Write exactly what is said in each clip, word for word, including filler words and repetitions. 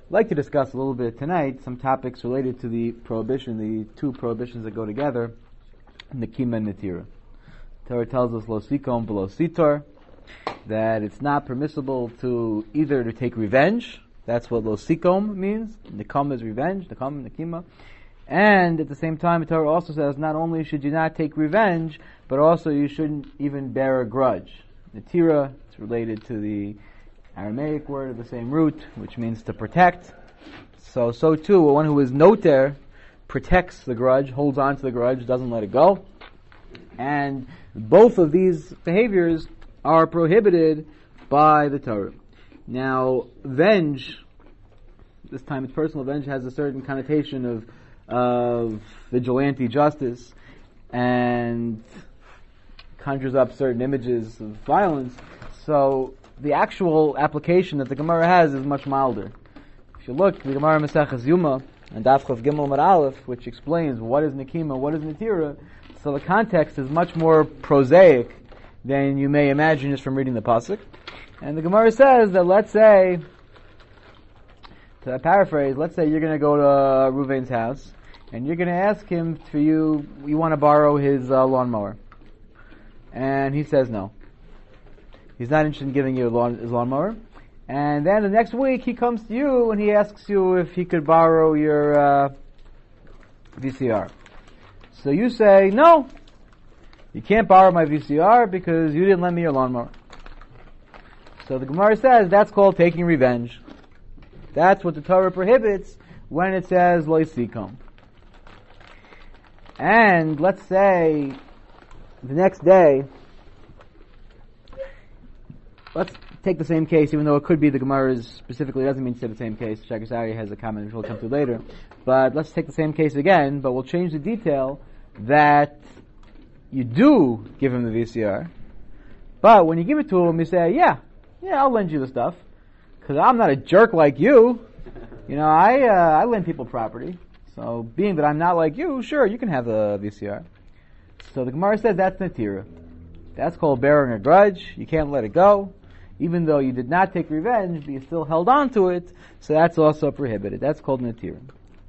I'd like to discuss a little bit tonight some topics related to the prohibition, the two prohibitions that go together, Nekima and Netira. Torah tells us, Lo sikom v'lo sitor, that it's not permissible to either to take revenge, that's what Lo sikom means, Nekam is revenge, Nekam, Nekima, and at the same time the Torah also says not only should you not take revenge, but also you shouldn't even bear a grudge. Netira, it's related to the Aramaic word of the same root, which means to protect. So, so too, one who is noter protects the grudge, holds on to the grudge, doesn't let it go. And both of these behaviors are prohibited by the Torah. Now, venge, this time it's personal, venge has a certain connotation of, of vigilante justice and conjures up certain images of violence. So, the actual application that the Gemara has is much milder. If you look, the Gemara Maseches Yuma and Daf Chav Gimel Amud Aleph, which explains what is Nekima, what is Netira, so the context is much more prosaic than you may imagine just from reading the pasuk. And the Gemara says that, let's say, to paraphrase, let's say you're going to go to Ruvain's house and you're going to ask him for you, you want to borrow his uh, lawnmower, and he says no. He's not interested in giving you lawn, his lawnmower. And then the next week he comes to you and he asks you if he could borrow your uh, V C R. So you say, no, you can't borrow my V C R because you didn't lend me your lawnmower. So the Gemara says that's called taking revenge. That's what the Torah prohibits when it says lo sikom. And let's say the next day, let's take the same case, even though it could be the Gemara specifically doesn't mean to say the same case. Shakasari has a comment which we'll come to later. But let's take the same case again, but we'll change the detail that you do give him the V C R. But when you give it to him, you say, yeah, yeah, I'll lend you the stuff. Because I'm not a jerk like you. You know, I uh, I lend people property. So being that I'm not like you, sure, you can have the V C R. So the Gemara says that's Netira. That's called bearing a grudge. You can't let it go. Even though you did not take revenge, but you still held on to it, so that's also prohibited. That's called Netira.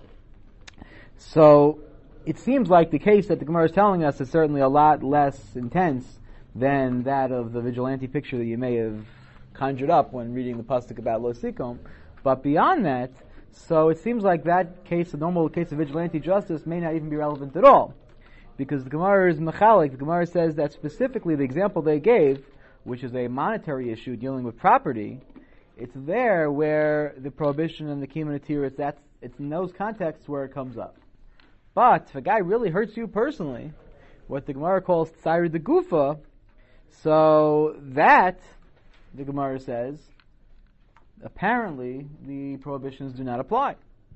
So, it seems like the case that the Gemara is telling us is certainly a lot less intense than that of the vigilante picture that you may have conjured up when reading the pasuk about Lo Sikom. But beyond that, so it seems like that case, the normal case of vigilante justice, may not even be relevant at all. Because the Gemara is mechalik. The Gemara says that specifically the example they gave, which is a monetary issue dealing with property, it's there where the prohibition and the Nekima and Netira, that's it's in those contexts where it comes up. But if a guy really hurts you personally, what the Gemara calls Tsair de Gufa, so that, the Gemara says, apparently the prohibitions do not apply.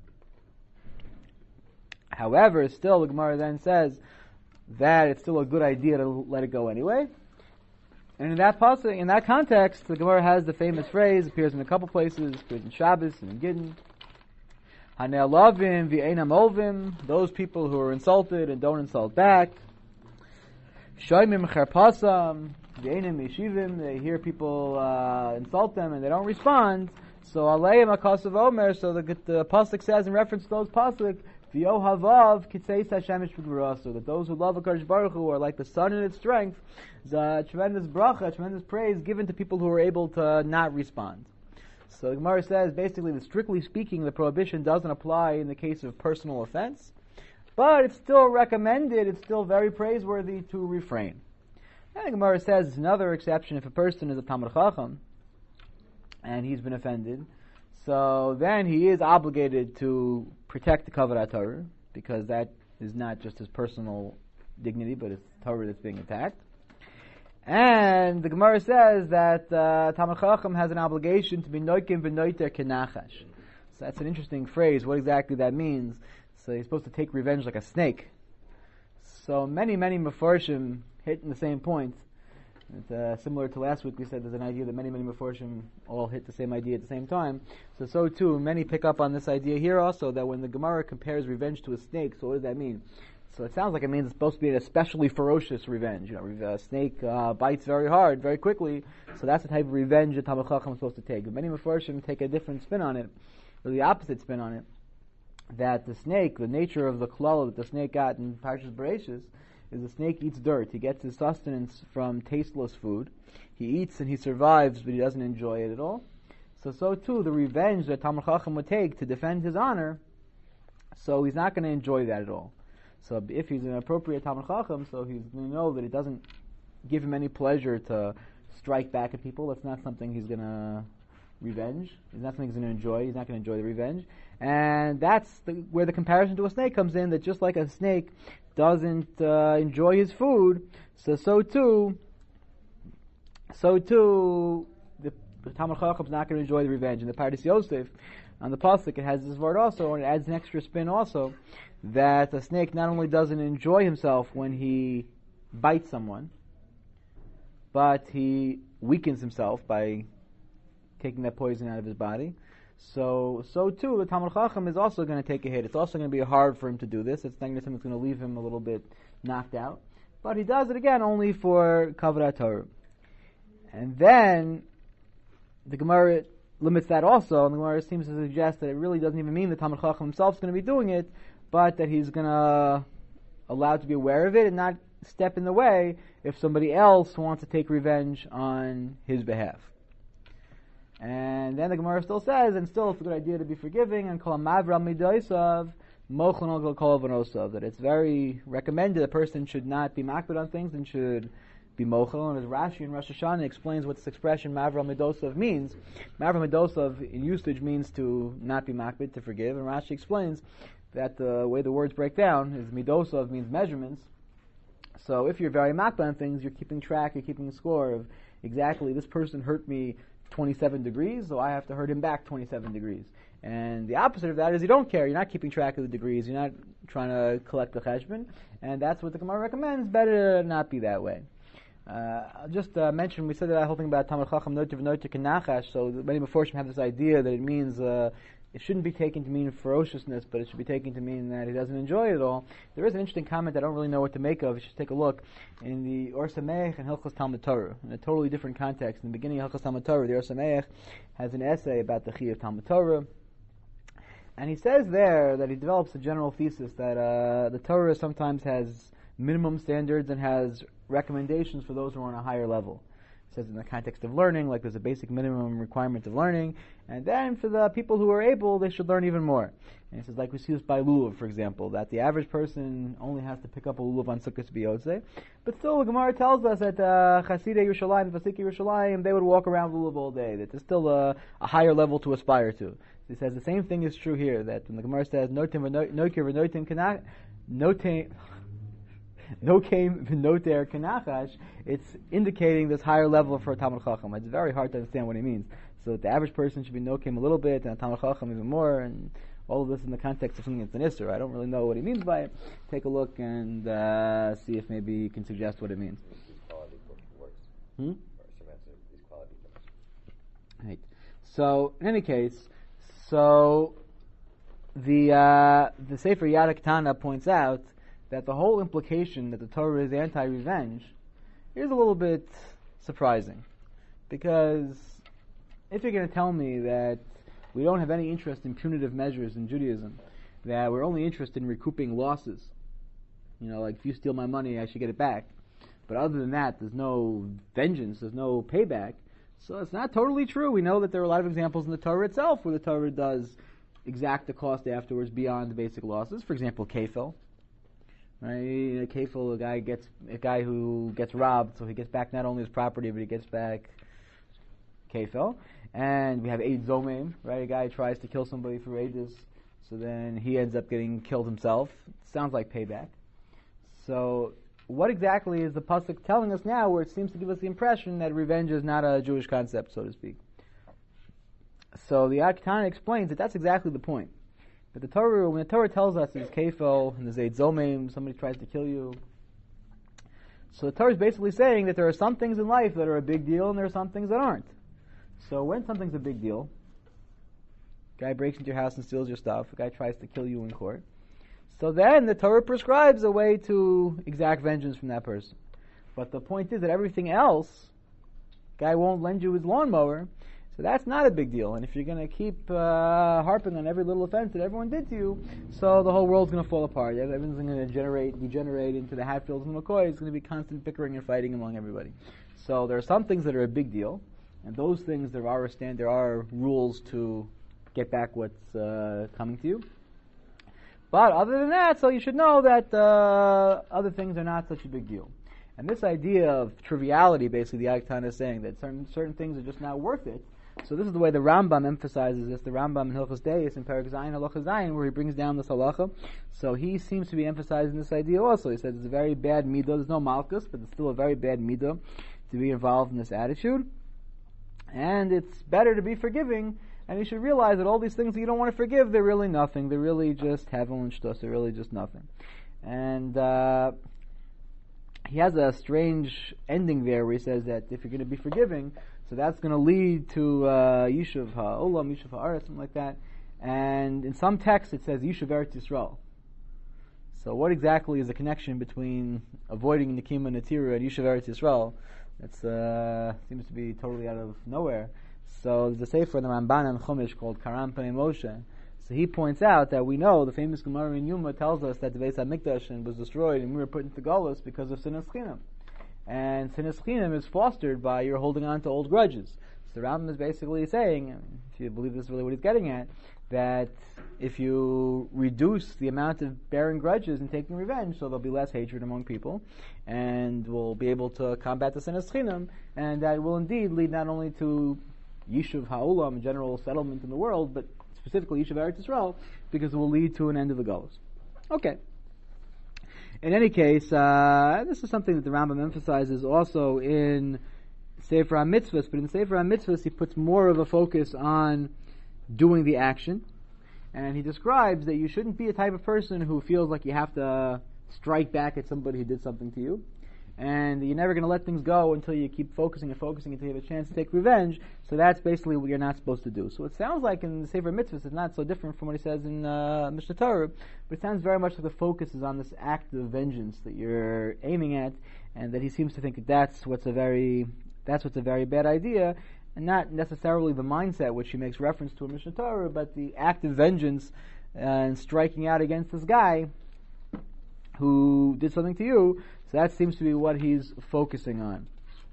However, still the Gemara then says that it's still a good idea to let it go anyway. And in that pasuk, in that context, the Gemara has the famous phrase, appears in a couple places, appears in Shabbos and in Gittin. Hane'alavim v'einam olvim, those people who are insulted and don't insult back. Shoymim cherpasam v'einam yeshivim, they hear people uh, insult them and they don't respond. So aleim akasav omer, so the, the pasuk says in reference to those pasuk, v'yohavav kitzeis hashemish b'gvuraso, that those who love HaKadosh Baruch Hu are like the sun in its strength. There's a tremendous bracha, tremendous praise given to people who are able to not respond. So the Gemara says, basically, that strictly speaking, the prohibition doesn't apply in the case of personal offense, but it's still recommended, it's still very praiseworthy to refrain. And the Gemara says, it's another exception if a person is a Talmid Chacham, and he's been offended, so then he is obligated to protect the Kavod HaTorah, because that is not just his personal dignity, but it's Torah that's being attacked. And the Gemara says that uh, Talmid Chacham has an obligation to be noikim v'noiter kenachash. So that's an interesting phrase, what exactly that means. So he's supposed to take revenge like a snake. So many, many Mefarshim hit in the same point. It's uh, similar to last week, we said there's an idea that many, many Mefarshim all hit the same idea at the same time. So, so too, many pick up on this idea here also, that when the Gemara compares revenge to a snake, so what does that mean? So it sounds like it means it's supposed to be an especially ferocious revenge. You know, a snake uh, bites very hard, very quickly. So that's the type of revenge that Talmid Chacham is supposed to take. But many Mefarshim take a different spin on it. or the opposite spin on it, that the snake, the nature of the klala that the snake got in Parshas Bereishis, is the snake eats dirt. He gets his sustenance from tasteless food. He eats and he survives, but he doesn't enjoy it at all. So, so too, the revenge that Talmid Chacham would take to defend his honor, so he's not going to enjoy that at all. So if he's an appropriate Talmid Chacham, so he's going to know that it doesn't give him any pleasure to strike back at people. That's not something he's going to revenge. It's not something he's going to enjoy. He's not going to enjoy the revenge. And that's the, where the comparison to a snake comes in, that just like a snake doesn't uh, enjoy his food, so so too, so too, the, the Talmid Chacham is not going to enjoy the revenge. In the Pardes Yosef, on the pasuk, it has this word also, and it adds an extra spin also, that a snake not only doesn't enjoy himself when he bites someone, but he weakens himself by taking that poison out of his body. So, so too, the Talmid Chacham is also going to take a hit. It's also going to be hard for him to do this. It's not going to something that's going to leave him a little bit knocked out. But he does it again only for Kavod Torah. And then the Gemara limits that also, and the Gemara seems to suggest that it really doesn't even mean the Talmid Chacham himself is going to be doing it, but that he's going to allowed to be aware of it and not step in the way if somebody else wants to take revenge on his behalf. And then the Gemara still says, and still it's a good idea to be forgiving, and kol mavra midosav mochan al kol vanosav, that it's very recommended a person should not be makbid on things and should be mochel. And as Rashi in Rosh Hashanah explains what this expression mavra midosav means, mavra midosav in usage means to not be makbid, to forgive. And Rashi explains that the way the words break down is midosav means measurements. So if you're very makbid on things, you're keeping track, you're keeping a score of exactly this person hurt me twenty-seven degrees, so I have to hurt him back twenty-seven degrees. And the opposite of that is you don't care. You're not keeping track of the degrees. You're not trying to collect the cheshbon. And that's what the Gemara recommends. Better not be that way. Uh, I'll just uh, mention, we said that whole thing about Talmid Chacham Notiv Notiv Kenachash, so many before should have this idea that it means uh, it shouldn't be taken to mean ferociousness, but it should be taken to mean that he doesn't enjoy it at all. There is an interesting comment I don't really know what to make of. You should take a look in the Or Sameach and Hilchos Talmud Torah, in a totally different context. In the beginning of Hilchos Talmud Torah, the Or Sameach has an essay about the Chi of Talmud Torah, and he says there that he develops a general thesis that uh, the Torah sometimes has minimum standards and has recommendations for those who are on a higher level. Says in the context of learning, like there's a basic minimum requirement of learning, and then for the people who are able, they should learn even more. And he says, like we see this by lulav, for example, that the average person only has to pick up a lulav on Sukkot B'Yotzei, but still the Gemara tells us that uh, Chasidei Yerushalayim, Vasiki Yerushalayim, they would walk around lulav all day, that there's still a, a higher level to aspire to. So he says the same thing is true here, that when the Gemara says, Notim v'nokir v'notim kanach, notim, no came v'noter kanachash, it's indicating this higher level for a Talmid Chacham. It's very hard to understand what he means. So the average person should be no came a little bit, and a Talmid Chacham even more, and all of this in the context of something that's an Isser. I don't really know what he means by it. Take a look and uh, see if maybe you can suggest what it means. Hmm? Right. So, in any case, so the uh, the Sefer Yad HaKetana points out that the whole implication that the Torah is anti-revenge is a little bit surprising. Because if you're going to tell me that we don't have any interest in punitive measures in Judaism, that we're only interested in recouping losses, you know, like if you steal my money, I should get it back. But other than that, there's no vengeance, there's no payback. So it's not totally true. We know that there are a lot of examples in the Torah itself where the Torah does exact the cost afterwards beyond the basic losses. For example, kefil. Right, a kefil, a guy gets a guy who gets robbed, so he gets back not only his property, but he gets back kefil. And we have eid zomim, right? A guy tries to kill somebody through eidus, so then he ends up getting killed himself. Sounds like payback. So, what exactly is the pasuk telling us now, where it seems to give us the impression that revenge is not a Jewish concept, so to speak? So the Yad HaKetana explains that that's exactly the point. But the Torah, when the Torah tells us there's kefil and there's eid zomim, somebody tries to kill you. So the Torah is basically saying that there are some things in life that are a big deal and there are some things that aren't. So when something's a big deal, a guy breaks into your house and steals your stuff, a guy tries to kill you in court, so then the Torah prescribes a way to exact vengeance from that person. But the point is that everything else, guy won't lend you his lawnmower, So that's not a big deal. And if you're going to keep uh, harping on every little offense that everyone did to you, so the whole world's going to fall apart. Everyone's going to generate, degenerate into the Hatfields and McCoys. It's going to be constant bickering and fighting among everybody. So there are some things that are a big deal, and those things there are a stand, there are rules to get back what's uh, coming to you. But other than that, so you should know that uh, other things are not such a big deal. And this idea of triviality, basically, the Agtana is saying that certain certain things are just not worth it. So this is the way the Rambam emphasizes this. The Rambam in Hilchos Deis in Perek Zayin Halacha Zayin, where he brings down this halacha. So he seems to be emphasizing this idea also. He says it's a very bad midah. There's no malchus, but it's still a very bad midah to be involved in this attitude. And it's better to be forgiving. And you should realize that all these things that you don't want to forgive, they're really nothing. They're really just hevel and shtus. They're really just nothing. And uh, he has a strange ending there where he says that if you're going to be forgiving, so that's going to lead to uh, Yishuv ha'olam, Yishuv ha'aretz, something like that. And in some texts it says Yishuv Eretz Yisrael. So what exactly is the connection between avoiding Nikima Natiru and Yishuv Eretz Yisrael? That uh, seems to be totally out of nowhere. So there's a sefer in the Ramban and Chumash called Karam Panei Moshe. So he points out that we know the famous Gemara in Yuma tells us that the Beis HaMikdash was destroyed and we were put into Golus because of Sinas Chinam. And Sinas Chinam is fostered by your holding on to old grudges. So the Rambam is basically saying, if you believe this is really what he's getting at, that if you reduce the amount of bearing grudges and taking revenge, so there'll be less hatred among people, and we'll be able to combat the Sinas Chinam, and that will indeed lead not only to Yishuv ha'olam, general settlement in the world, but specifically Yishuv Eretz Yisrael, because it will lead to an end of the Golus. Okay. In any case, uh, this is something that the Rambam emphasizes also in Sefer HaMitzvahs, but in Sefer HaMitzvahs he puts more of a focus on doing the action, and he describes that you shouldn't be a type of person who feels like you have to strike back at somebody who did something to you, and you're never going to let things go until you keep focusing and focusing until you have a chance to take revenge. So that's basically what you're not supposed to do. So it sounds like in the Sefer Mitzvahs it's not so different from what he says in uh, Mishnah Torah, but it sounds very much like the focus is on this act of vengeance that you're aiming at, and that he seems to think that that's what's a very that's what's a very bad idea, and not necessarily the mindset which he makes reference to in Mishnah Torah, but the act of vengeance uh, and striking out against this guy who did something to you. So that seems to be what he's focusing on.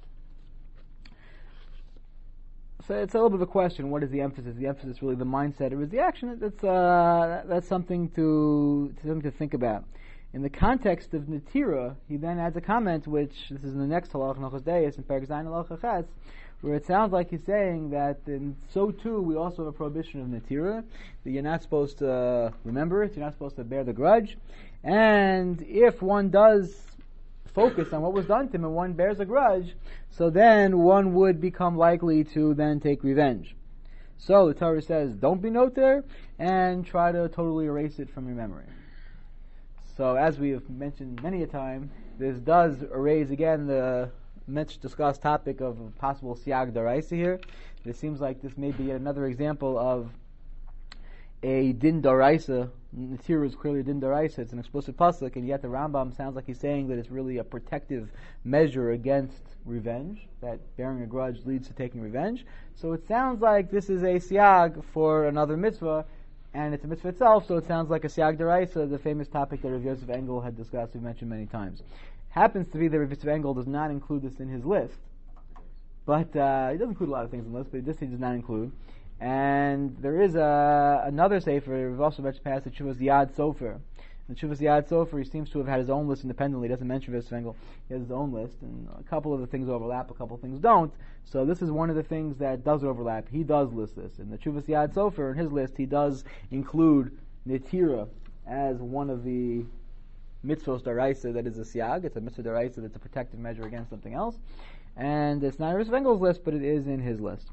So it's a little bit of a question. What is the emphasis? The emphasis really the mindset, or is the action? That's uh, that's something to, to something to think about. In the context of Netira, he then adds a comment, which this is in the next halach Hilchos Deis in Perek Zayin Halacha Ches, where it sounds like he's saying that in so too we also have a prohibition of Netira, that you're not supposed to remember it, you're not supposed to bear the grudge, and if one does focus on what was done to him and one bears a grudge, so then one would become likely to then take revenge. So the Torah says, don't be noter, and try to totally erase it from your memory. So as we have mentioned many a time, this does raise again the much discussed topic of a possible siag daraisa here. It seems like this may be yet another example of a din daraisa. Netira is clearly a din daraisa. It's an explicit pasuk, and yet the Rambam sounds like he's saying that it's really a protective measure against revenge, that bearing a grudge leads to taking revenge. So it sounds like this is a siag for another mitzvah, and it's a mitzvah itself, so it sounds like a siag daraisa, the famous topic that Rav Yosef Engel had discussed, we've mentioned many times. Happens to be that Rav Yosef Engel does not include this in his list, but uh, he doesn't include a lot of things in the list, but this he does not include. And there is a, another sefer, we've also mentioned past, the Tshuvas Yad Sofer. The Tshuvas Yad Sofer, he seems to have had his own list independently. He doesn't mention Rav Yosef Engel. He has his own list, and a couple of the things overlap, a couple of things don't. So this is one of the things that does overlap. He does list this. In the Tshuvas Yad Sofer, in his list, he does include Netira as one of the mitzvos daraisa that is a siag. It's a mitzvah daraisa that's a protective measure against something else. And it's not Rav Yosef Engel's list, but it is in his list.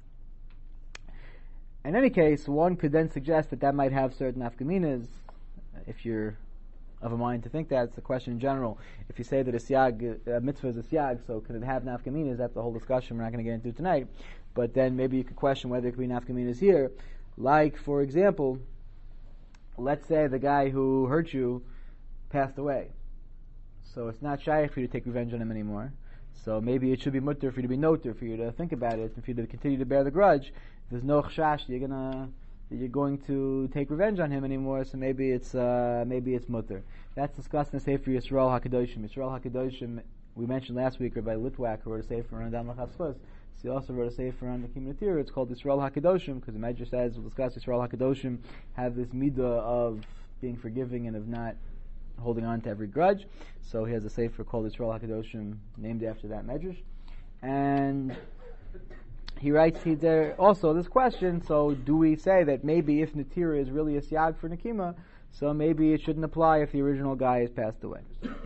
In any case, one could then suggest that that might have certain nafkaminas, if you're of a mind to think that. It's a question in general. If you say that a siag, a mitzvah is a siag, so could it have nafkaminas? That's the whole discussion we're not going to get into tonight. But then maybe you could question whether it could be nafkaminas here. Like, for example, let's say the guy who hurt you passed away. So it's not shaykh for you to take revenge on him anymore. So maybe it should be mutter for you to be noter, for you to think about it, and for you to continue to bear the grudge. If there's no chashash, you're gonna, you're going to take revenge on him anymore. So maybe it's, uh, maybe it's mutter. That's discussed in the Sefer Yisrael HaKadoshim. Yisrael HaKadoshim, we mentioned last week, Rabbi Litwak, who wrote a Sefer on Adam L'Chatzchus. So he also wrote a Sefer on the Kim Natir. It's called Yisrael HaKadoshim, because the Medrash says, we'll discuss Yisrael HaKadoshim have this midah of being forgiving and of not holding on to every grudge. So he has a sefer called Yisrael HaKadoshim, named after that medrash. And he writes he there also this question, so do we say that maybe if Natira is really a siyag for Nakima, so maybe it shouldn't apply if the original guy has passed away?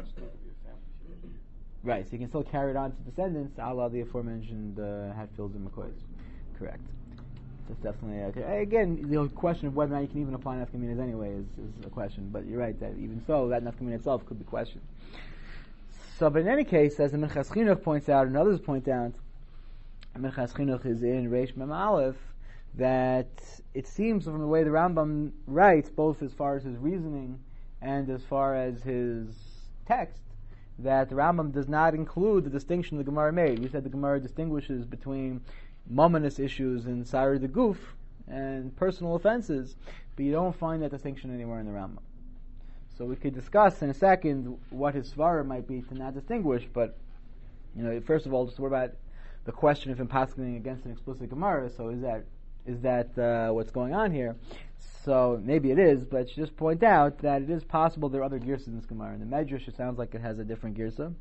Right, so you can still carry it on to descendants, a la the aforementioned uh, Hatfields and McCoys. Correct. That's definitely okay. Again, the question of whether or not you can even apply nafkaminas anyway is, is a question. But you're right that even so, that nafkamina itself could be questioned. So, but in any case, as the Minchas Chinuch points out, and others point out, Minchas Chinuch is in Reish Mem Aleph, that it seems from the way the Rambam writes, both as far as his reasoning and as far as his text, that the Rambam does not include the distinction the Gemara made. We said the Gemara distinguishes between momentous issues in Sari the Guf and personal offenses, but you don't find that distinction anywhere in the Rambam. So we could discuss in a second what his svara might be to not distinguish, but you know, first of all, just worry about the question of him paskening against an explicit Gemara. So is that is that uh, what's going on here? So maybe it is, but just point out that it is possible there are other girsas in this Gemara. In the Medrash, it sounds like it has a different girsa,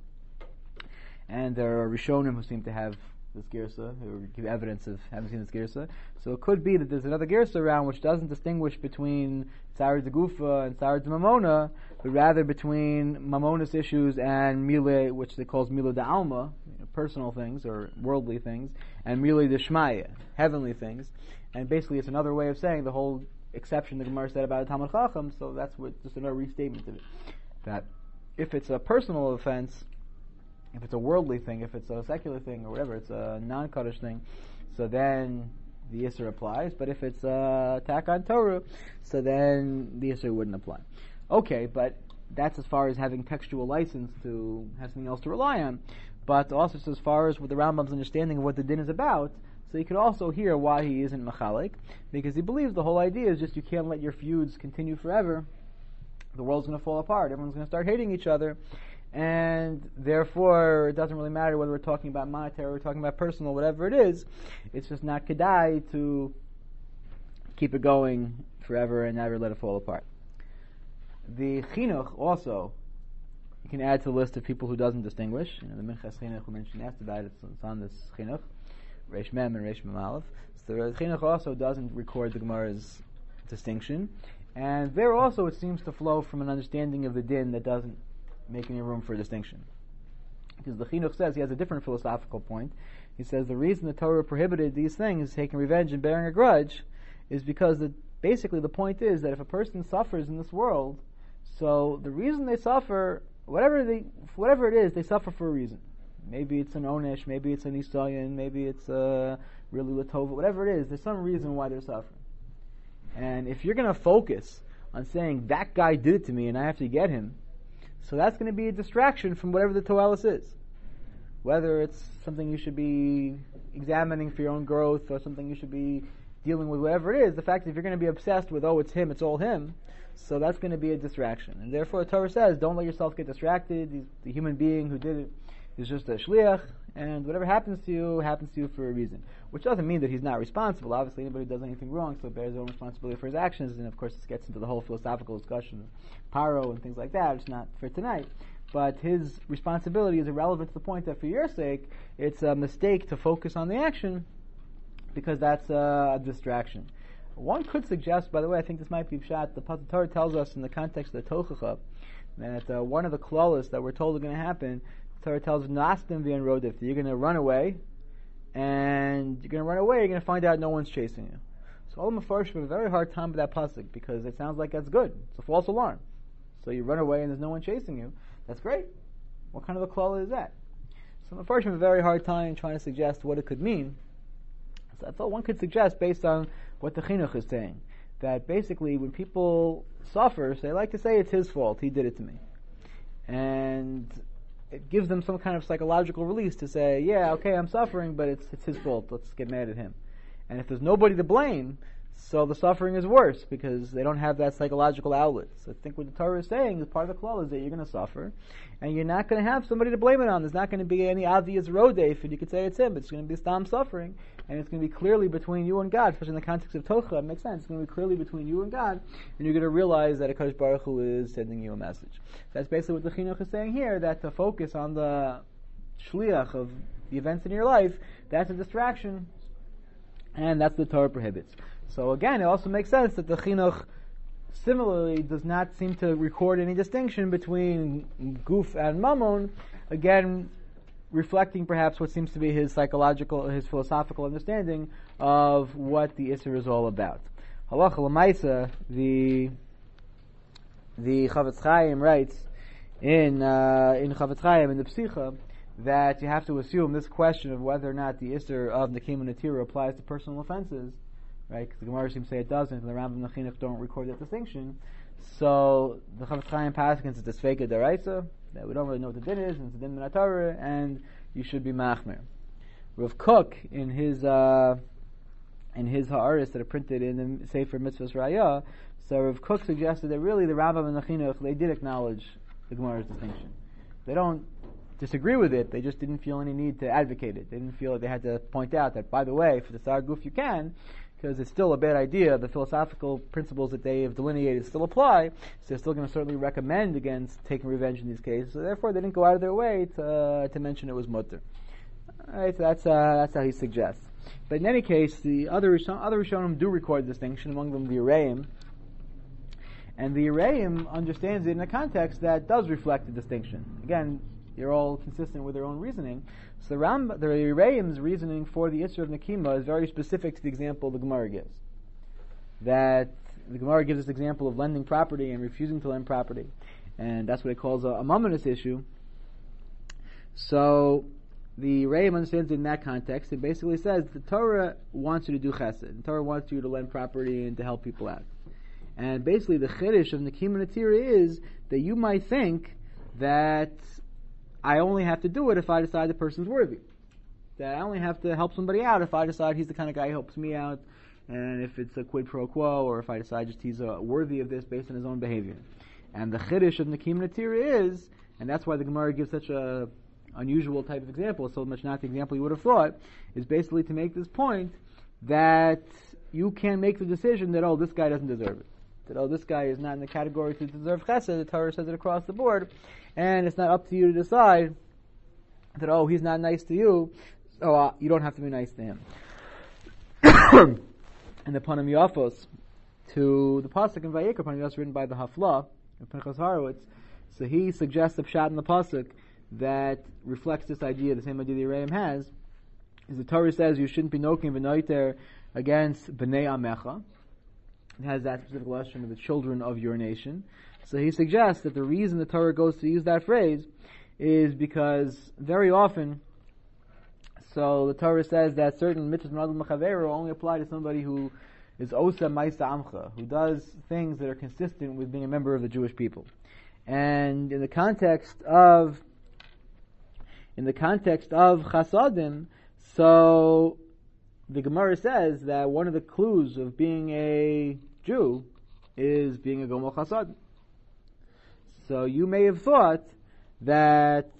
and there are Rishonim who seem to have this girsa, who give evidence of having seen this girsa. So it could be that there's another girsa around which doesn't distinguish between Tzara Degufa and Tzara Mamona, but rather between Mamona's issues and Mile, which they call Mile de Alma, you know, personal things or worldly things, and Mile de Shmaya, heavenly things. And basically it's another way of saying the whole exception the Gemara said about a Talmud Chacham, so that's what, just another restatement of it. That if it's a personal offense, if it's a worldly thing, if it's a secular thing, or whatever, it's a non-Kaddish thing, so then the Yisr applies. But if it's a attack on Torah, so then the Yisr wouldn't apply. Okay, but that's as far as having textual license to have something else to rely on. But also as far as with the Rambam's understanding of what the din is about, so you could also hear why he isn't machalik, because he believes the whole idea is just you can't let your feuds continue forever. The world's going to fall apart. Everyone's going to start hating each other. And therefore, it doesn't really matter whether we're talking about monetary or we're talking about personal, whatever it is. It's just not kedai to keep it going forever and never let it fall apart. The chinuch also, you can add to the list of people who doesn't distinguish. You know, the Minchas Chinuch who mentioned asked about it, it's on this chinuch, Reish Mem and Reish Mem Aleph. So the chinuch also doesn't record the Gemara's distinction. And there also it seems to flow from an understanding of the din that doesn't make any room for a distinction. Because the Chinuch says, he has a different philosophical point. He says the reason the Torah prohibited these things, taking revenge and bearing a grudge, is because the, basically the point is that if a person suffers in this world, so the reason they suffer, whatever they, whatever it is, they suffer for a reason. Maybe it's an Onish, maybe it's an Isayan, maybe it's a really Latova, whatever it is, there's some reason why they're suffering. And if you're going to focus on saying, that guy did it to me and I have to get him, so that's going to be a distraction from whatever the Toelis is. Whether it's something you should be examining for your own growth or something you should be dealing with, whatever it is, the fact that if you're going to be obsessed with, oh, it's him, it's all him, so that's going to be a distraction. And therefore the Torah says, don't let yourself get distracted. He's the human being who did it is just a shliach, and whatever happens to you, happens to you for a reason. Which doesn't mean that he's not responsible. Obviously, anybody who does anything wrong so bears their own responsibility for his actions, and of course this gets into the whole philosophical discussion of paro and things like that. It's not for tonight. But his responsibility is irrelevant to the point that for your sake, it's a mistake to focus on the action, because that's a distraction. One could suggest, by the way, I think this might be pshat, the Torah tells us in the context of the Tochacha, that uh, one of the klalos that we're told are going to happen, the Torah tells us, Nastim v'en rodif, that you're going to run away, and you're going to run away, you're going to find out no one's chasing you. So all the Mefarshim have a very hard time with that pasuk, because it sounds like that's good. It's a false alarm. So you run away and there's no one chasing you. That's great. What kind of a klala is that? So the Mefarshim have a very hard time trying to suggest what it could mean. So I thought one could suggest, based on what the Chinuch is saying, that basically when people suffer, so they like to say it's his fault, he did it to me. And it gives them some kind of psychological release to say, yeah, okay, I'm suffering, but it's it's his fault. Let's get mad at him. And if there's nobody to blame, so the suffering is worse because they don't have that psychological outlet. So I think what the Torah is saying is part of the klal is that you're going to suffer, and you're not going to have somebody to blame it on. There's not going to be any obvious rodef, and you could say it's him. It's going to be stam suffering, and it's going to be clearly between you and God, especially in the context of Tocha. It makes sense. It's going to be clearly between you and God, and you're going to realize that HaKadosh Baruch Hu is sending you a message. That's basically what the Chinuch is saying here, that to focus on the shliach of the events in your life, that's a distraction, and that's what the Torah prohibits. So again, it also makes sense that the Chinuch similarly does not seem to record any distinction between guf and mammon, again, reflecting perhaps what seems to be his psychological, his philosophical understanding of what the Isser is all about. Halacha l'maisa, the the Chavetz Chaim writes in uh, in Chavetz Chaim in the Psicha that you have to assume this question of whether or not the Isser of Nekim and Natira applies to personal offenses, right? Because the Gemara seems to say it doesn't, and the Rambam and the Chinuch don't record that distinction. So the Chavetz Chaim paskins it's a Sfeika Daraisa, that we don't really know what the din is, and it's a din min Torah, and you should be machmer. Rav Kook, in his uh, in his ha'aris that are printed in the Sefer Mitzvahs Raya, so Rav Kook suggested that really the Rambam and the Chinuch, they did acknowledge the Gemara's distinction. They don't disagree with it, they just didn't feel any need to advocate it. They didn't feel that they had to point out that, by the way, for the Sar Guf you can, because it's still a bad idea. The philosophical principles that they have delineated still apply, so they're still going to certainly recommend against taking revenge in these cases. So therefore, they didn't go out of their way to uh, to mention it was mutter. All right, so that's uh, that's how he suggests. But in any case, the other Rishon, other Rishonim do record distinction, among them the Yereim, and the Yereim understands it in a context that does reflect the distinction. Again, they're all consistent with their own reasoning. So the Ram, the Yereim's reasoning for the Isser of Nekima is very specific to the example the Gemara gives. That the Gemara gives this example of lending property and refusing to lend property, and that's what it calls a, a mammonous issue. So the Yereim understands it in that context. It basically says the Torah wants you to do chesed. The Torah wants you to lend property and to help people out. And basically the chiddush of Nekima Natira is that you might think that I only have to do it if I decide the person's worthy. That I only have to help somebody out if I decide he's the kind of guy who helps me out, and if it's a quid pro quo, or if I decide just he's uh, worthy of this based on his own behavior. And the chiddush of Nekim Natira is, and that's why the Gemara gives such a unusual type of example, so much not the example you would have thought, is basically to make this point that you can make the decision that, oh, this guy doesn't deserve it. That, oh, this guy is not in the category to deserve chesed. The Torah says it across the board. And it's not up to you to decide that, oh, he's not nice to you, so uh, you don't have to be nice to him. And the Panim Yafos, to the Pasuk in Vayikra, Panim Yafos written by the Hafla, of Pinchas Horowitz, so he suggests a pshat in the Pasuk that reflects this idea, the same idea the Yereim has, is the Torah says you shouldn't be noking v'noiter against b'nei amecha. It has that specific lesson of the children of your nation. So he suggests that the reason the Torah goes to use that phrase is because very often, so the Torah says that certain mitzvahs menadel mechaveru only apply to somebody who is osa ma'isa amcha, who does things that are consistent with being a member of the Jewish people. And in the context of in the context of chasadim, so the Gemara says that one of the clues of being a Jew is being a Gomel Chasad. So you may have thought that,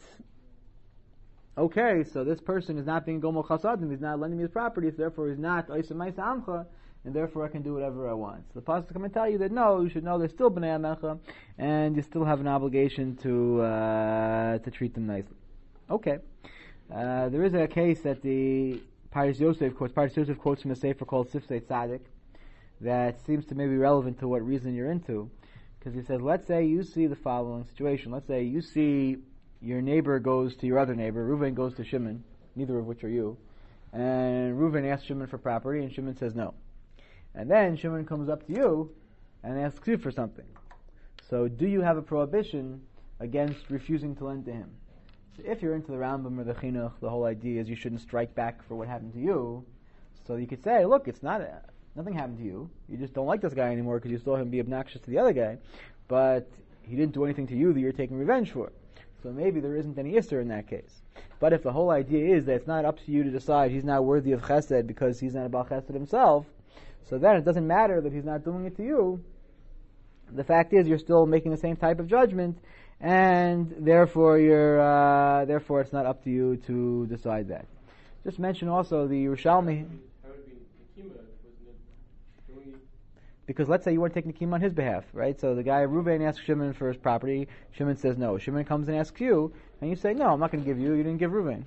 okay, so this person is not being Gomel Chasadim, he's not lending me his property, so therefore he's not Oisem Ma'isa Amcha, and therefore I can do whatever I want. So the Pasuk come and tell you that no, you should know they're still B'nai Amecha, and you still have an obligation to uh, to treat them nicely. Okay. Uh, there is a case that the Paris Yosef quotes, Paris Yosef quotes from a sefer called Sifsei Tzadik, that seems to maybe relevant to what reason you're into. Because he says, let's say you see the following situation. Let's say you see your neighbor goes to your other neighbor, Reuven goes to Shimon, neither of which are you, and Reuven asks Shimon for property, and Shimon says no. And then Shimon comes up to you and asks you for something. So do you have a prohibition against refusing to lend to him? So if you're into the Rambam or the Chinuch, the whole idea is you shouldn't strike back for what happened to you. So you could say, look, it's not a, nothing happened to you. You just don't like this guy anymore because you saw him be obnoxious to the other guy. But he didn't do anything to you that you're taking revenge for. So maybe there isn't any Isser in that case. But if the whole idea is that it's not up to you to decide he's not worthy of Chesed because he's not about Chesed himself, so then it doesn't matter that he's not doing it to you. The fact is you're still making the same type of judgment, and therefore you're, uh, therefore it's not up to you to decide that. Just mention also the Yerushalmi. How would it be Nikima? Wasn't it? Because let's say you want to take Nikim on his behalf, right? So the guy, Reuven, asks Shimon for his property. Shimon says no. Shimon comes and asks you, and you say, no, I'm not going to give you. You didn't give Reuven.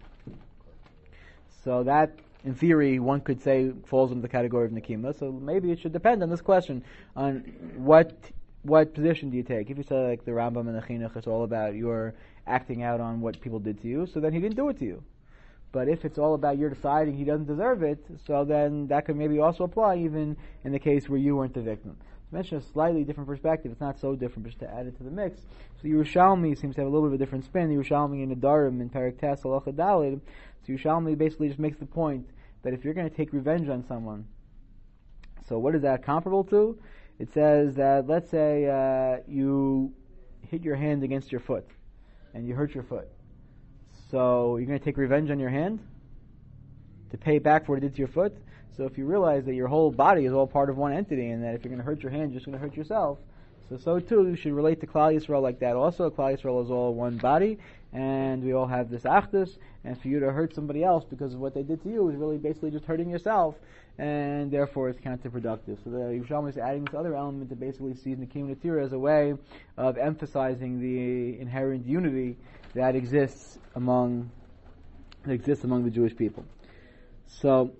So that, in theory, one could say falls into the category of Nikima. So maybe it should depend on this question, on what what position do you take. If you say like the Rambam and the Chinuch, it's all about your acting out on what people did to you, so then he didn't do it to you. But if it's all about your deciding he doesn't deserve it, so then that could maybe also apply even in the case where you weren't the victim. To mention a slightly different perspective, it's not so different, but just to add it to the mix. So Yerushalmi seems to have a little bit of a different spin. Yerushalmi in the Darim in Perek Tes Halacha Daled. So Yerushalmi basically just makes the point that if you're going to take revenge on someone, so what is that comparable to? It says that, let's say uh, you hit your hand against your foot, and you hurt your foot. So you're going to take revenge on your hand to pay back for what it did to your foot. So if you realize that your whole body is all part of one entity, and that if you're going to hurt your hand, you're just going to hurt yourself. So so too you should relate to Klal Yisrael like that. Also, Klal Yisrael is all one body, and we all have this achdus. And for you to hurt somebody else because of what they did to you is really basically just hurting yourself, and therefore it's counterproductive. So the Yerushalmi is adding this other element that basically sees Nikim Natira as a way of emphasizing the inherent unity that exists among that exists among the Jewish people. So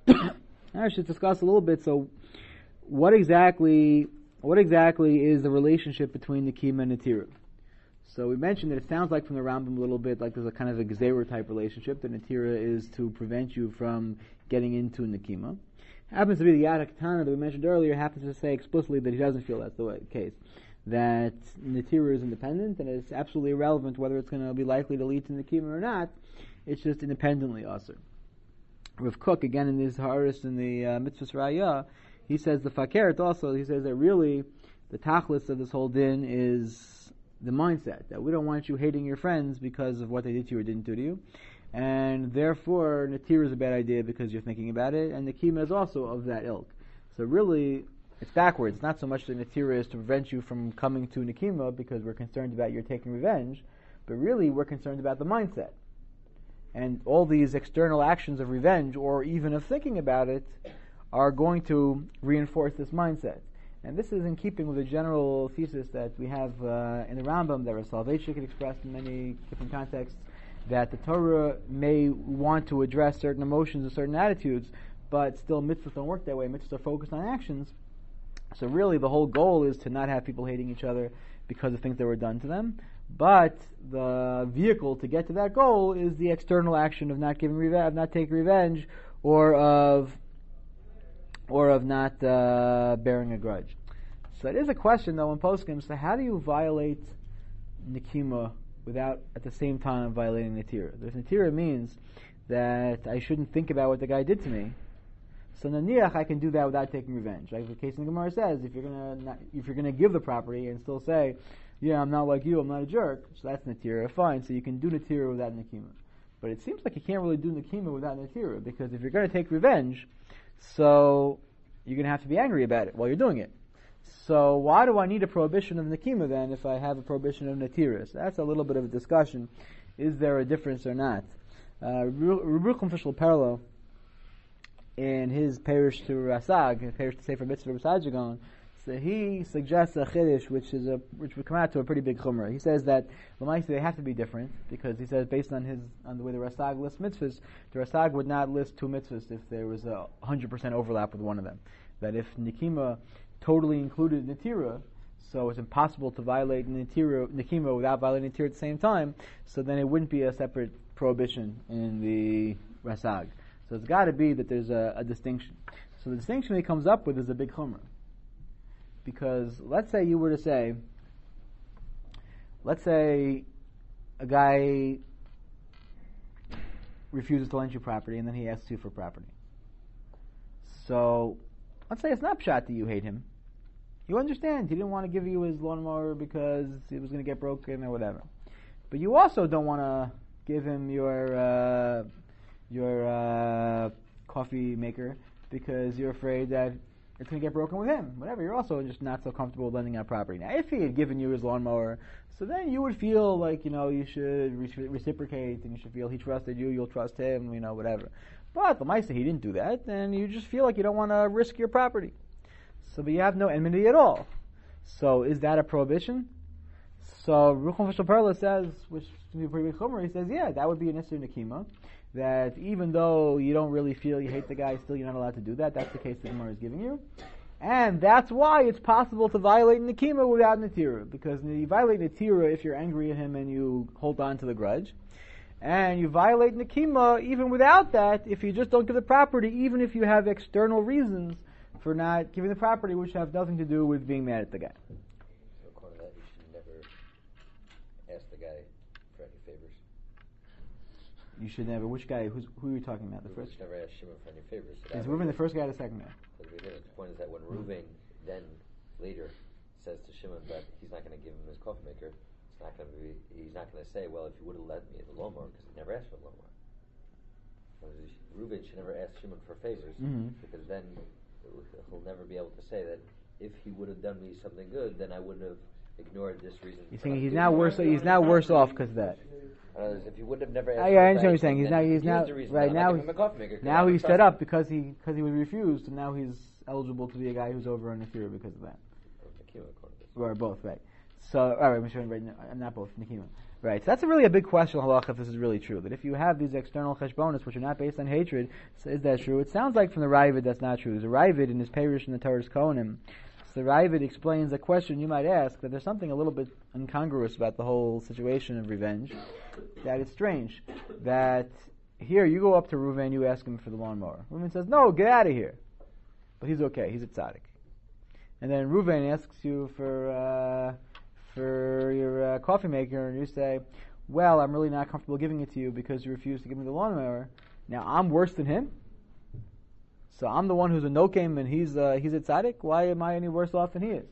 I should discuss a little bit. So what exactly what exactly is the relationship between Nikim and Natira? So we mentioned that it sounds like from the Rambam a little bit like there's a kind of a Gzeira type relationship. The Natira is to prevent you from getting into Nikima. Happens to be the Yad HaKetana that we mentioned earlier happens to say explicitly that he doesn't feel that's the way, case. That Natira is independent and it's absolutely irrelevant whether it's going to be likely to lead to Nikima or not. It's just independently Asr. Rav Kook, again in his Haris in the uh, Mitzvahs Raya, he says the Fakert also, he says that really the Tachlis of this whole din is the mindset that we don't want you hating your friends because of what they did to you or didn't do to you, and therefore Natira is a bad idea because you're thinking about it, and Nikima is also of that ilk. So really, it's backwards. It's not so much that Natira is to prevent you from coming to Nikima because we're concerned about your taking revenge, but really we're concerned about the mindset. And all these external actions of revenge, or even of thinking about it, are going to reinforce this mindset. And this is in keeping with the general thesis that we have uh, in the Rambam that Rav Soloveitchik had expressed in many different contexts, that the Torah may want to address certain emotions and certain attitudes, but still mitzvahs don't work that way. Mitzvahs are focused on actions. So really the whole goal is to not have people hating each other because of things that were done to them, but the vehicle to get to that goal is the external action of not giving revenge, of not taking revenge, or of or of not uh, bearing a grudge. So it is a question though in poskim, so how do you violate Nikima without at the same time violating Natira? There's Natira means that I shouldn't think about what the guy did to me. So naniach I can do that without taking revenge. Like the case in the Gemara says, if you're gonna not, if you're gonna give the property and still say, yeah, I'm not like you, I'm not a jerk, so that's Natira, fine, so you can do Natira without Nikima. But it seems like you can't really do Nikima without Natira, because if you're gonna take revenge, so you're going to have to be angry about it while you're doing it. So why do I need a prohibition of Nikima then if I have a prohibition of Natira? So that's a little bit of a discussion. Is there a difference or not? Rabbi Fishel Perlo, in his parish to Rasag, his parish to Sefer Mitzvah Rasajagon, so he suggests a chiddush which is a which would come out to a pretty big chumrah. He says that l'maisa they have to be different because he says based on his on the way the Rasag lists mitzvahs, the Rasag would not list two mitzvahs if there was a hundred percent overlap with one of them. That if Nikima totally included Natira, so it's impossible to violate Natira, Nikima without violating Natira at the same time, so then it wouldn't be a separate prohibition in the Rasag. So it's got to be that there's a, a distinction. So the distinction he comes up with is a big chumrah. Because let's say you were to say, let's say a guy refuses to lend you property and then he asks you for property. So let's say it's not pshat that you hate him. You understand he didn't want to give you his lawnmower because it was going to get broken or whatever. but you also don't want to give him your uh, your uh, coffee maker because you're afraid that it's going to get broken with him. Whatever, you're also just not so comfortable lending out property. Now, if he had given you his lawnmower, so then you would feel like, you know, you should re- reciprocate and you should feel he trusted you, you'll trust him, you know, whatever. But the Maisa, he didn't do that, and you just feel like you don't want to risk your property. So, but you have no enmity at all. So, is that a prohibition? So, Ruchon Fashal Perla says, which is a pretty big chumrah, he says, yeah, that would be an Isser Nekima. That even though you don't really feel you hate the guy, still you're not allowed to do that. That's the case the Gemara is giving you. And that's why it's possible to violate Nekima without Netira. Because you violate Netira if you're angry at him and you hold on to the grudge. And you violate Nekima even without that if you just don't give the property, even if you have external reasons for not giving the property which have nothing to do with being mad at the guy. So according to that, you should never ask the guy for any favors. You should never. Which guy? Who's, who are you talking about? The You first? should never ask Shimon for any favors. So Is that Reuven way- the first guy or the second guy? Because we did it. The point is that when Reuven then later says to Shimon that he's not going to give him his coffee maker, it's not going to be. He's not going to say, "Well, if you would have led me the lawnmower," because he never asked for the lawnmower. Reuven should never ask Shimon for favors Mhm. because then he'll never be able to say that if he would have done me something good, then I wouldn't have ignored this reason. You're for saying not he's giving now me worse. the He's now worse off because of that. In other words, if he would have never asked, I, for I the understand what you're bank, saying. He's then now. He's here's now. the reason Right I'm not now. giving him a coffee maker, 'cause I Now don't he's trust set him. up because he because he was refused, and now he's eligible to be a guy who's over on Nikira because of that. Or both, right? So, all right, I'm showing right now. Not both, Nikima. Right. So that's a really a big question, halacha, if this is really true. That if you have these external cheshbonos which are not based on hatred, so is that true? It sounds like from the Ravid that's not true. There's a Ravid in his Perish in the Torah's Kohanim. So the Ravid explains a question you might ask, that there's something a little bit incongruous about the whole situation of revenge. That it's strange. That here you go up to Reuven, you ask him for the lawnmower. Reuven says, no, get out of here. But he's okay, he's a tzaddik. And then Reuven asks you for uh, for your uh, coffee maker, and you say, well, I'm really not comfortable giving it to you because you refused to give me the lawnmower. Now, I'm worse than him? So I'm the one who's a nokem and he's uh, he's a tzaddik? Why am I any worse off than he is?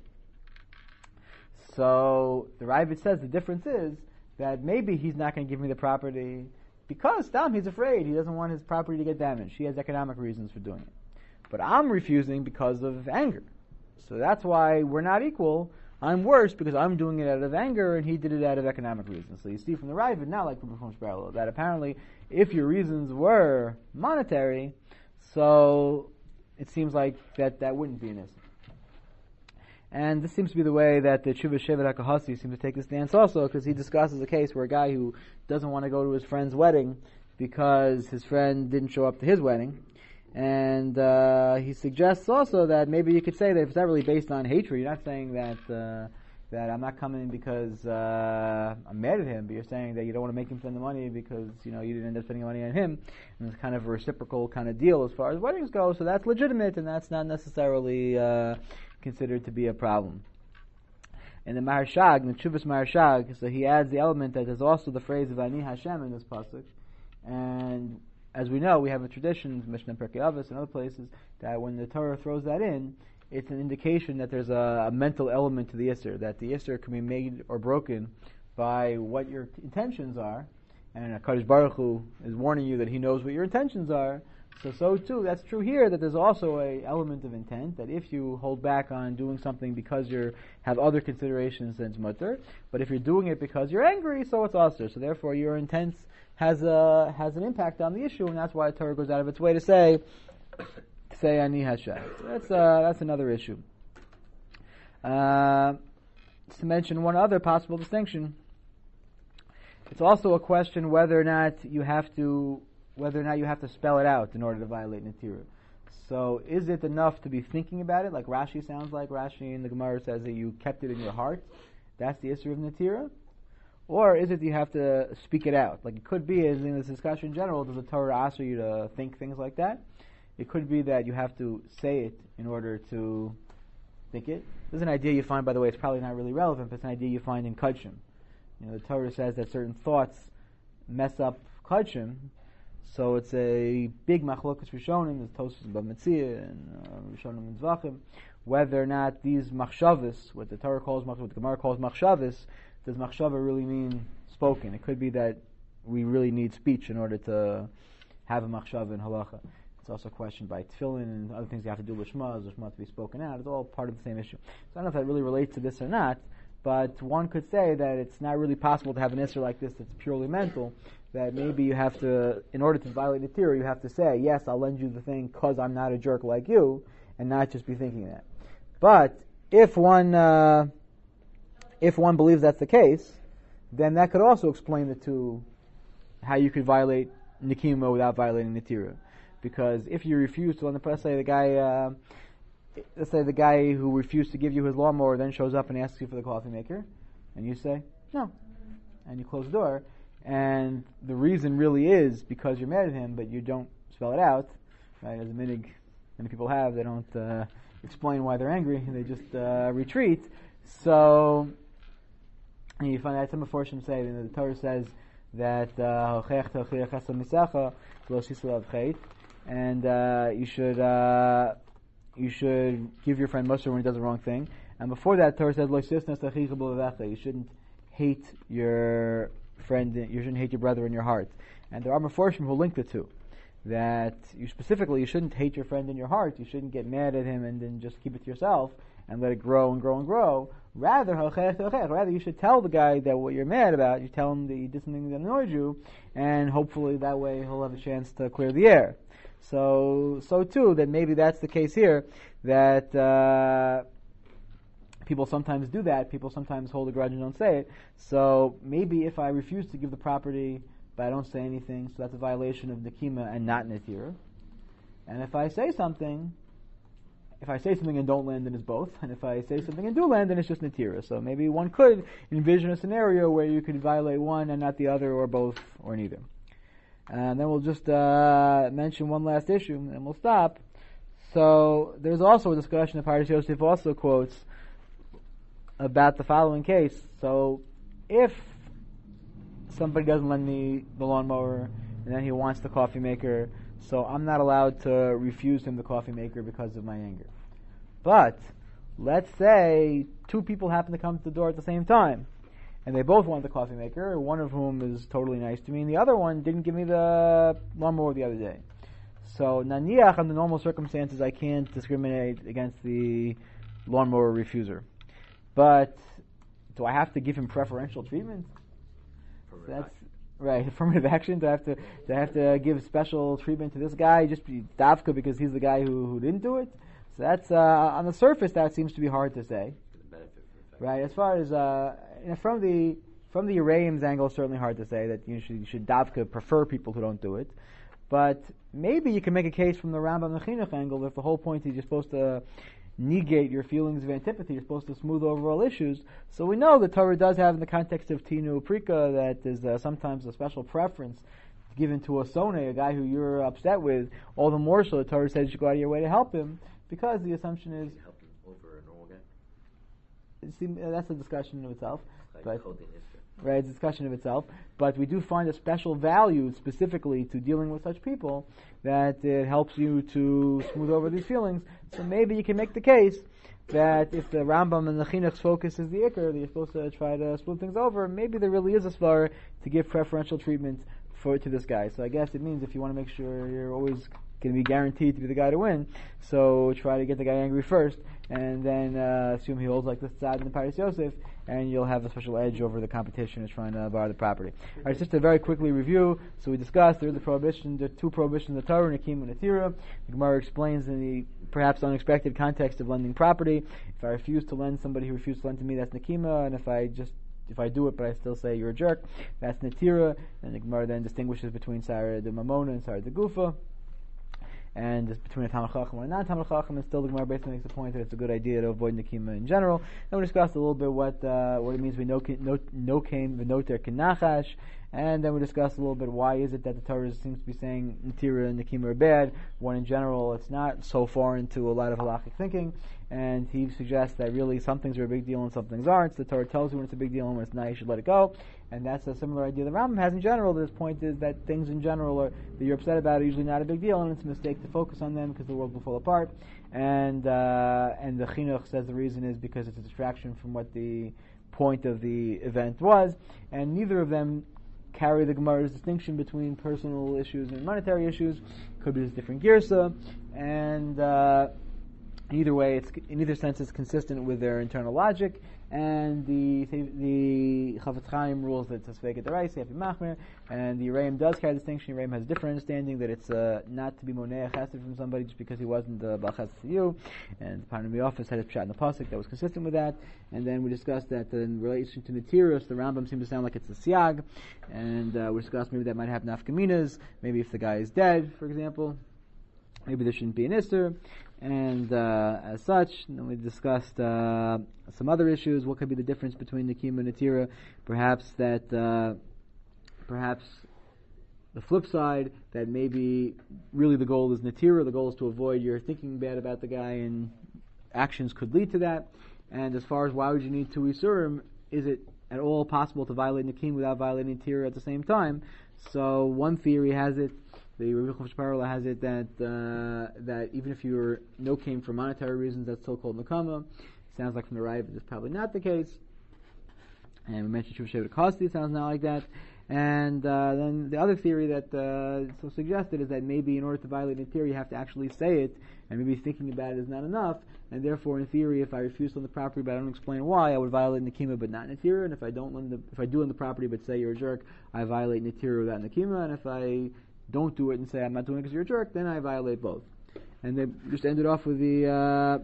So the Ravid says the difference is that maybe he's not going to give me the property because, Tom, he's afraid. He doesn't want his property to get damaged. He has economic reasons for doing it. But I'm refusing because of anger. So that's why we're not equal. I'm worse because I'm doing it out of anger and he did it out of economic reasons. So you see from the Ravid, not like from the Shmuel, that apparently if your reasons were monetary, so it seems like that, that wouldn't be an issue. And this seems to be the way that the Tshuva Shevet HaKahasi seems to take this stance also, because he discusses a case where a guy who doesn't want to go to his friend's wedding because his friend didn't show up to his wedding. And uh, he suggests also that maybe you could say that if it's not really based on hatred, you're not saying that uh, that I'm not coming because uh, I'm mad at him, but you're saying that you don't want to make him spend the money because you know you didn't end up spending money on him, and it's kind of a reciprocal kind of deal as far as weddings go. So that's legitimate, and that's not necessarily uh, considered to be a problem. And the Maharshag, the Chuvas Maharshag, so he adds the element that there's also the phrase of Ani Hashem in this pasuk, and as we know, we have a tradition, Mishnah Perkei Avos and other places, that when the Torah throws that in, it's an indication that there's a, a mental element to the Isser, that the Isser can be made or broken by what your intentions are, and HaKadosh Baruch Hu is warning you that He knows what your intentions are. So, so too, that's true here, that there's also a element of intent, that if you hold back on doing something because you have other considerations, then it's mutter, but if you're doing it because you're angry, so it's also. So therefore your intent has a, has an impact on the issue, and that's why the Torah goes out of its way to say, to say Ani Hashem. So that's, uh, that's another issue. Uh, to mention one other possible distinction, it's also a question whether or not you have to whether or not you have to spell it out in order to violate Netira. So is it enough to be thinking about it, like Rashi sounds like? Rashi in the Gemara says that you kept it in your heart. That's the issue of Netira? Or is it you have to speak it out? Like it could be, as in this discussion in general, does the Torah ask you to think things like that? It could be that you have to say it in order to think it. This is an idea you find, by the way, it's probably not really relevant, but it's an idea you find in Kudshim. You know, the Torah says that certain thoughts mess up Kudshim. So it's a big machlokas Rishonim, there's Tosfos and Bava Metzia and uh, Rishonim and Zvachim, whether or not these machshavas, what the Torah calls machshavas, what the Gemara calls machshavas, does machshava really mean spoken? It could be that we really need speech in order to have a machshava in halacha. It's also questioned by tefillin and other things you have to do with shema, is shema to be spoken out. It's all part of the same issue. So I don't know if that really relates to this or not, but one could say that it's not really possible to have an issur like this that's purely mental, that maybe you have to, in order to violate the Torah, you have to say, yes, I'll lend you the thing because I'm not a jerk like you, and not just be thinking that. But if one uh, if one believes that's the case, then that could also explain the two, how you could violate Nikima without violating the Torah. Because if you refuse to lend the, let's say the guy, uh, let's say the guy who refused to give you his lawnmower then shows up and asks you for the coffee maker, and you say, no, and you close the door, and the reason really is because you're mad at him, but you don't spell it out, right, as minig many people have, they don't uh, explain why they're angry, they just uh, retreat. So, and you find that some Meforshim say, you know, the Torah says that uh, and uh, you should uh, you should give your friend Musar when he does the wrong thing. And before that, Torah says you shouldn't hate your friend, you shouldn't hate your brother in your heart. And there are Meforshim who link the two. That you specifically, you shouldn't hate your friend in your heart, you shouldn't get mad at him and then just keep it to yourself and let it grow and grow and grow. Rather, rather you should tell the guy that what you're mad about, you tell him that you did something that annoyed you, and hopefully that way he'll have a chance to clear the air. So, so too, that maybe that's the case here, that uh, people sometimes do that, people sometimes hold a grudge and don't say it. So maybe if I refuse to give the property but I don't say anything, so that's a violation of Nikima and not Netira. And if I say something, if I say something and don't lend, then it's both. And if I say something and do lend, then it's just Netira. So maybe one could envision a scenario where you could violate one and not the other, or both, or neither. And then we'll just uh, mention one last issue, and we'll stop. So there's also a discussion that Parashas Yosef also quotes about the following case. So if somebody doesn't lend me the lawnmower, and then he wants the coffee maker, so I'm not allowed to refuse him the coffee maker because of my anger. But let's say two people happen to come to the door at the same time, and they both want the coffee maker, one of whom is totally nice to me, and the other one didn't give me the lawnmower the other day. So, naniach, under normal circumstances, I can't discriminate against the lawnmower refuser. But do I have to give him preferential treatment? That's right. Affirmative action. Do I have to? Do I have to give special treatment to this guy just be davka because he's the guy who, who didn't do it? So that's uh, on the surface that seems to be hard to say. Right. As far as uh, you know, from the from the Uraim's angle, it's certainly hard to say that you should, you should davka prefer people who don't do it. But maybe you can make a case from the Rambam and Chinuch angle if the whole point is you're supposed to negate your feelings of antipathy, you're supposed to smooth over all issues. So we know the Torah does have in the context of Tinu Prika that there's uh, sometimes a special preference given to a Sone, a guy who you're upset with, all the more so the Torah says you should go out of your way to help him, because the assumption is... Help him over a normal guy? See, that's a discussion of itself. Like but, holding history. Right, it's a discussion of itself. But we do find a special value specifically to dealing with such people that it helps you to smooth over these feelings. So maybe you can make the case that if the Rambam and the Chinuch's focus is the Iker, that you're supposed to try to smooth things over, maybe there really is a svar to give preferential treatment for to this guy. So I guess it means if you want to make sure you're always going to be guaranteed to be the guy to win, so try to get the guy angry first, and then uh, assume he holds like this side in the Parashas Yosef, and you'll have a special edge over the competition that's trying to borrow the property. Alright, just to very quickly review, so we discussed there is a prohibition, there are two prohibitions in the Torah, Nikim and Netira. The Gemara explains in the perhaps unexpected context of lending property. If I refuse to lend somebody who refused to lend to me, that's Nikima, and if I just If I do it, but I still say you're a jerk, that's Netira, and the Gemara then distinguishes between Sarah de Mamona and Sarah de Gufa, and just between a Talmid Chacham and a non-Talmid Chacham, and still the Gemara basically makes the point that it's a good idea to avoid Nikima in general. And we discussed a little bit what uh, what it means we no no no came v'noter k'nachash, And then we discussed a little bit why is it that the Torah seems to be saying Natira and Nekima are bad, when in general it's not so foreign to a lot of halakhic thinking. And he suggests that really some things are a big deal and some things aren't. So the Torah tells you when it's a big deal and when it's not, you should let it go. And that's a similar idea the Rambam has in general. This point is that things in general are, that you're upset about are usually not a big deal, and it's a mistake to focus on them because the world will fall apart. And uh, and the Chinuch says the reason is because it's a distraction from what the point of the event was. And neither of them carry the Gemara's distinction between personal issues and monetary issues. Could be this different girsa, and uh, either way, it's in either sense it's consistent with their internal logic. And the the Chafetz Chaim rules that it's a Sveikat Deraisa, Yafi Machmer, and the Reim does carry a distinction. Reim has a different understanding that it's uh, not to be Monei Chesed from somebody just because he wasn't uh, Bal Chesed to you. And the Parnami office had a pshat in the pasuk that was consistent with that. And then we discussed that in relation to Natiros, the Rambam seemed to sound like it's a siag, and uh, we discussed maybe that might have nafkaminas. Maybe if the guy is dead, for example, maybe there shouldn't be an Isser. And uh, as such, then we discussed uh, some other issues. What could be the difference between Nekima and Natira? Perhaps that, uh, perhaps the flip side, that maybe really the goal is Natira. The goal is to avoid your thinking bad about the guy, and actions could lead to that. And as far as why would you need two Isurim, is it at all possible to violate Nekim without violating Natira at the same time? So one theory has it. The Rabbi Chof Shparla has it that uh, that even if you're no came for monetary reasons, that's still called Nakama. Sounds like from the Rav, that's probably not the case. And we mentioned Shuv Shevet Kosti, it sounds not like that. And uh, then the other theory that uh, so suggested is that maybe in order to violate Natira, you have to actually say it, and maybe thinking about it is not enough. And therefore, in theory, if I refuse to lend the property but I don't explain why, I would violate Nekima but not Natira. And if I don't lend the, if I do lend the property but say you're a jerk, I violate Natira without Nekima. And if I don't do it and say I'm not doing it because you're a jerk, then I violate both. And they just ended off with the uh,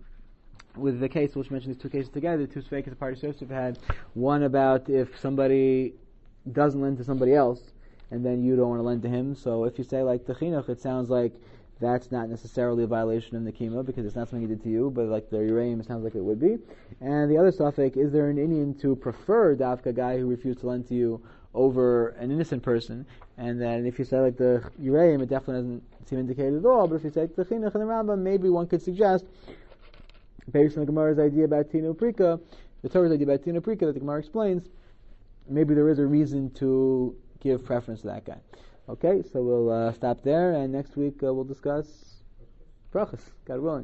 with the case, which mentioned these two cases together. The two Sveikas the party Yosef had. One about if somebody doesn't lend to somebody else, and then you don't want to lend to him. So if you say like the Chinuch, it sounds like that's not necessarily a violation of Nekima because it's not something he did to you, but like the Uraim, it sounds like it would be. And the other suffix, is there an Indian to prefer Davka guy who refused to lend to you over an innocent person? And then if you say like the Uraim, it definitely doesn't seem indicated at all. But if you say the Chinuch and the Rambam, maybe one could suggest, based on the Gemara's idea about Tino Prika, the Torah's idea about Tino Prika that the Gemara explains, maybe there is a reason to give preference to that guy. Okay, so we'll uh, stop there, and next week uh, we'll discuss brachas, God willing.